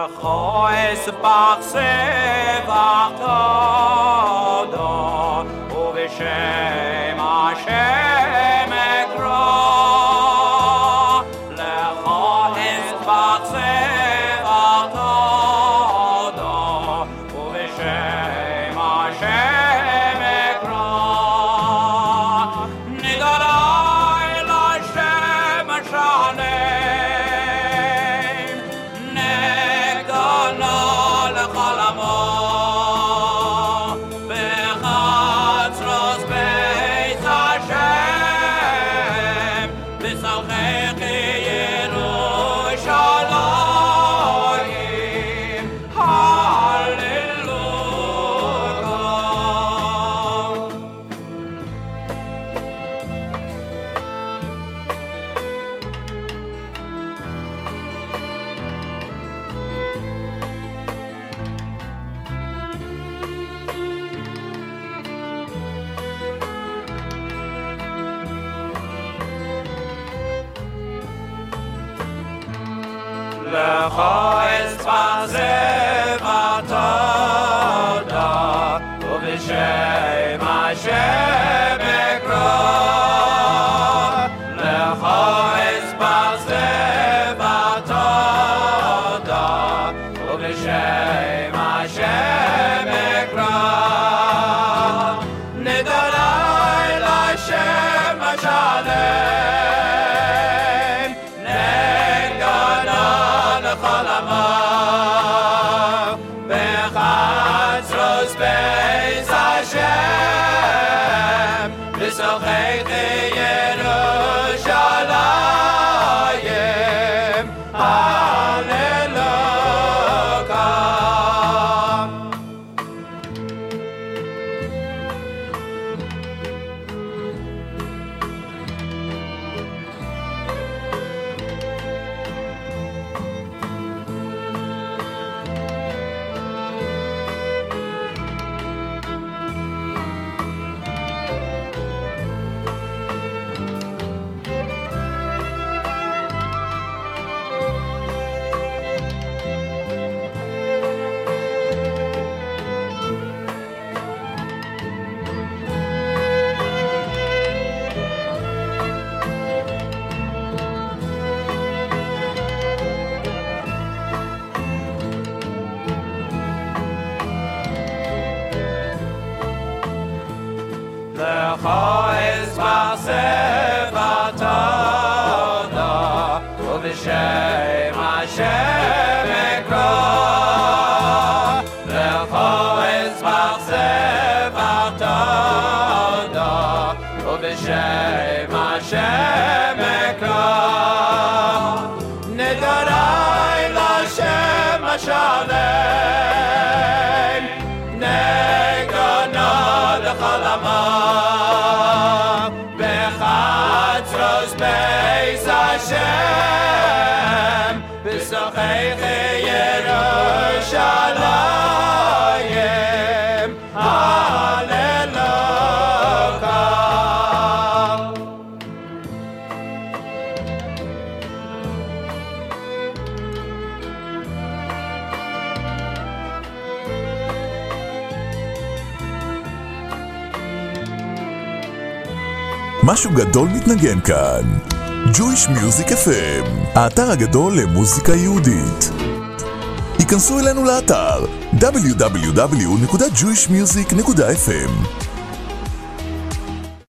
לכועס בחצבח תודו ובשם השם אקרא לכועס בחצבח תודו ובשם השם אקרא נגדי לשם שלם נגדנו לכל עמו בחצרות בית השם בסלחי ירושלים הללויה. לך אצבע זבח תודה ובשם השם אקרא לך אצבע זבח תודה ובשם השם אקרא נדרי לשם השלם נגדנו לכל עמו בחצרות בית השם בסלחי ירושלים הללויה. לך אצבע זבח תודה ובשם השם אקרא לך אצבע זבח תודה ובשם השם אקרא נדרי לשם השלם נגדנו לכל עמו בחצרות בית השם בסלחי ירושלים הללויה. משהו גדול מתנגן כאן. Jewish Music FM, האתר הגדול למוזיקה יהודית. היכנסו אלינו לאתר www.jewishmusic.fm